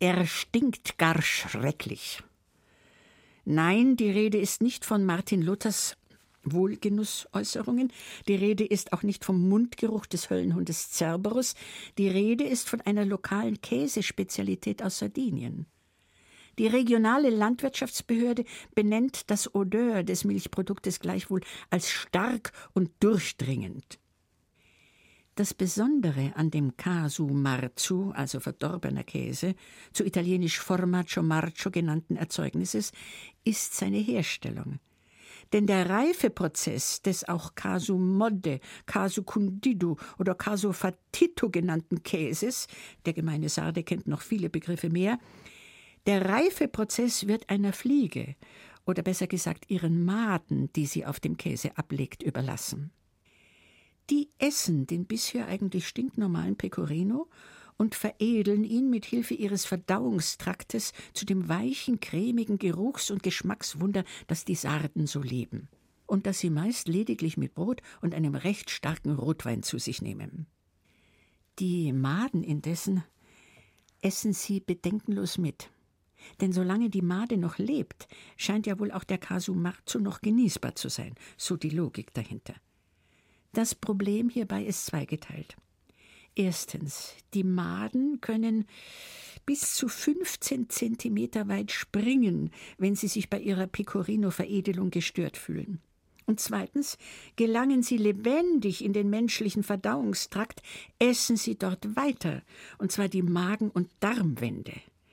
Er stinkt gar schrecklich. Nein, die Rede ist nicht von Martin Luthers Wohlgenussäußerungen, die Rede ist auch nicht vom Mundgeruch des Höllenhundes Cerberus, die Rede ist von einer lokalen Käsespezialität aus Sardinien. Die regionale Landwirtschaftsbehörde benennt das Odeur des Milchproduktes gleichwohl als stark und durchdringend. Das Besondere an dem Casu Marzu, also verdorbener Käse, zu italienisch Formaggio Marcio genannten Erzeugnisses, ist seine Herstellung. Denn der Reifeprozess des auch Casu Modde, Casu Cundidu oder Casu Fatito genannten Käses, der gemeine Sarde kennt noch viele Begriffe mehr, der Reifeprozess wird einer Fliege, oder besser gesagt ihren Maden, die sie auf dem Käse ablegt, überlassen. Die essen den bisher eigentlich stinknormalen Pecorino und veredeln ihn mit Hilfe ihres Verdauungstraktes zu dem weichen, cremigen Geruchs- und Geschmackswunder, das die Sarden so lieben. Und das sie meist lediglich mit Brot und einem recht starken Rotwein zu sich nehmen. Die Maden indessen essen sie bedenkenlos mit. Denn solange die Made noch lebt, scheint ja wohl auch der Casu Marzu noch genießbar zu sein, so die Logik dahinter. Das Problem hierbei ist zweigeteilt. Erstens, die Maden können bis zu 15 Zentimeter weit springen, wenn sie sich bei ihrer Pecorino-Veredelung gestört fühlen. Und zweitens, gelangen sie lebendig in den menschlichen Verdauungstrakt, essen sie dort weiter, und zwar die Magen- und Darmwände.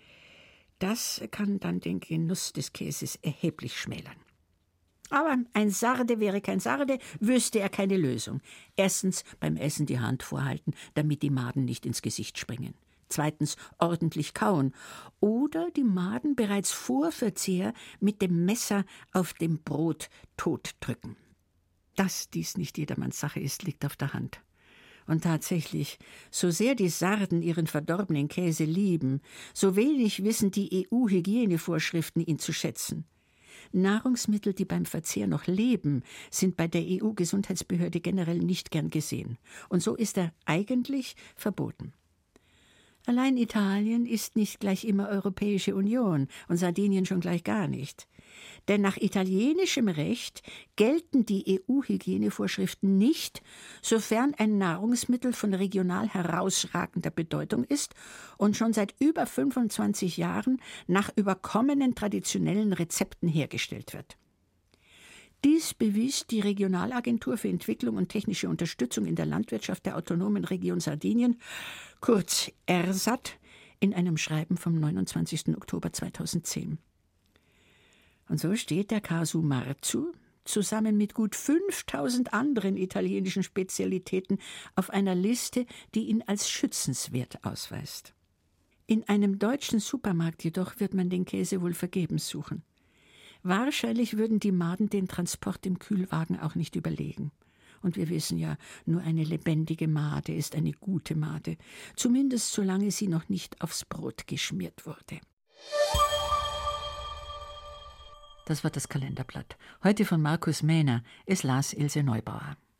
Das kann dann den Genuss des Käses erheblich schmälern. Aber ein Sarde wäre kein Sarde, wüsste er keine Lösung. Erstens beim Essen die Hand vorhalten, damit die Maden nicht ins Gesicht springen. Zweitens ordentlich kauen. Oder die Maden bereits vor Verzehr mit dem Messer auf dem Brot totdrücken. Dass dies nicht jedermanns Sache ist, liegt auf der Hand. Und tatsächlich, so sehr die Sarden ihren verdorbenen Käse lieben, so wenig wissen die EU-Hygienevorschriften ihn zu schätzen. Nahrungsmittel, die beim Verzehr noch leben, sind bei der EU-Gesundheitsbehörde generell nicht gern gesehen. Und so ist er eigentlich verboten. Allein Italien ist nicht gleich immer Europäische Union und Sardinien schon gleich gar nicht. Denn nach italienischem Recht gelten die EU-Hygienevorschriften nicht, sofern ein Nahrungsmittel von regional herausragender Bedeutung ist und schon seit über 25 Jahren nach überkommenen traditionellen Rezepten hergestellt wird. Dies bewies die Regionalagentur für Entwicklung und technische Unterstützung in der Landwirtschaft der autonomen Region Sardinien, kurz ERSAT, in einem Schreiben vom 29. Oktober 2010. Und so steht der Casu Marzu zusammen mit gut 5000 anderen italienischen Spezialitäten auf einer Liste, die ihn als schützenswert ausweist. In einem deutschen Supermarkt jedoch wird man den Käse wohl vergebens suchen. Wahrscheinlich würden die Maden den Transport im Kühlwagen auch nicht überlegen. Und wir wissen ja, nur eine lebendige Made ist eine gute Made, zumindest solange sie noch nicht aufs Brot geschmiert wurde. Das war das Kalenderblatt. Heute von Markus Mähner. Es las Ilse Neubauer.